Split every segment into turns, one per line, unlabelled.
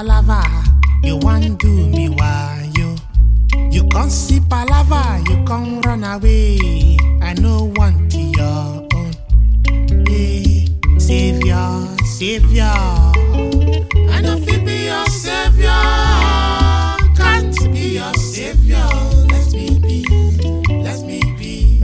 palava, you want do me why you? You can't see palava, you can't run away. I no want your own. Hey, savior, savior. I don't feel be your savior. Can't be your savior. Let me be, let me be.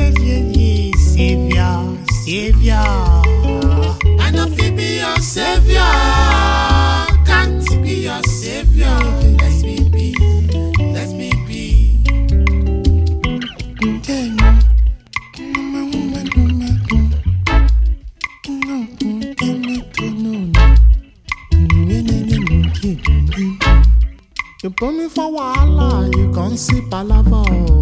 Savior, savior. I don't feel be your savior. Can't be your savior. Let me be, let me be. You put me for wahala, you can't see palava.